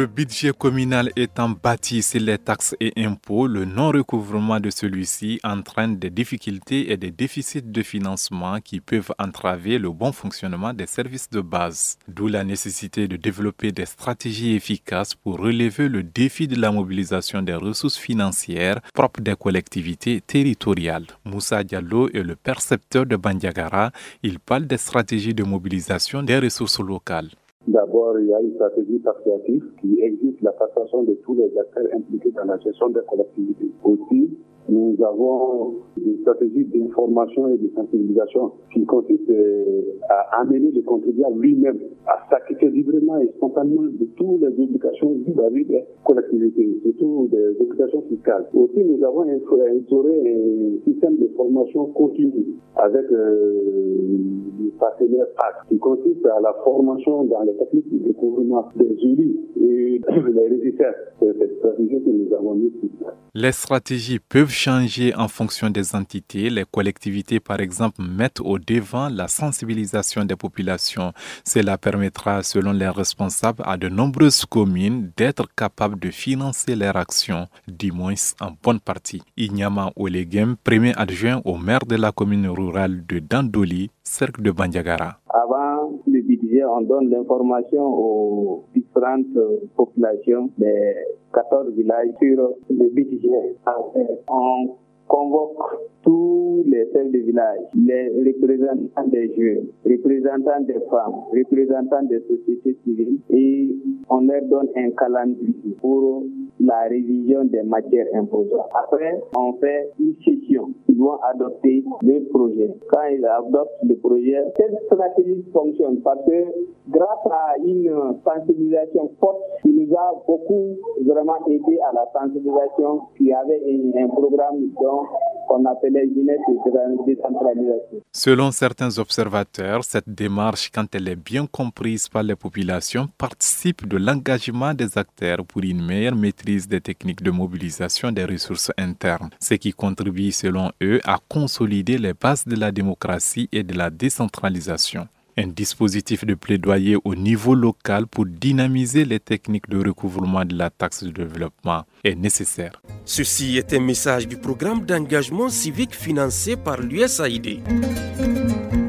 budget communal étant bâti sur les taxes et impôts, le non-recouvrement de celui-ci entraîne des difficultés et des déficits de financement qui peuvent entraver le bon fonctionnement des services de base. D'où la nécessité de développer des stratégies efficaces pour relever le défi de la mobilisation des ressources financières propres des collectivités territoriales. Moussa Diallo est le percepteur de Bandiagara. Il parle des stratégies de mobilisation des ressources locales. D'abord, il y a une stratégie participative qui existe la participation de tous les acteurs impliqués dans la gestion des collectivités. Aussi, nous avons une stratégie d'information et de sensibilisation qui consiste à amener le contribuable lui-même à s'acquitter librement et spontanément de toutes les obligations vis-à-vis des collectivités, surtout des obligations fiscales. Aussi, nous avons instauré un système de formation continue avec le partenaire PAC qui consiste à la formation dans les techniques de recouvrement des jurys et les registres. C'est cette stratégie que nous avons mise sur place. Les stratégies peuvent changer en fonction des entités. Les collectivités, par exemple, mettent au devant la sensibilisation des populations. Cela permettra, selon les responsables, à de nombreuses communes d'être capables de financer leurs actions, du moins en bonne partie. Inyama Olegem, premier adjoint au maire de la commune rurale de Dandoli, cercle de Bandiagara. Avant le budget, on donne l'information aux différentes populations des 14 villages sur le budget. On convoque tous les chefs de village, les représentants des jeunes, représentants des femmes, représentants des sociétés civiles et on leur donne un calendrier pour la révision des matières imposables. Après, on fait une session. Ils vont adopter le projet. Quand ils adoptent le projet, cette stratégie fonctionne parce que grâce à une sensibilisation forte, il nous a beaucoup vraiment aidé à la sensibilisation. Il y avait un programme qu'on appelait jeunesse et décentralisation. Selon certains observateurs, cette démarche, quand elle est bien comprise par les populations, participe de l'engagement des acteurs pour une meilleure maîtrise des techniques de mobilisation des ressources internes, ce qui contribue, selon eux, à consolider les bases de la démocratie et de la décentralisation. Un dispositif de plaidoyer au niveau local pour dynamiser les techniques de recouvrement de la taxe de développement est nécessaire. Ceci est un message du programme d'engagement civique financé par l'USAID.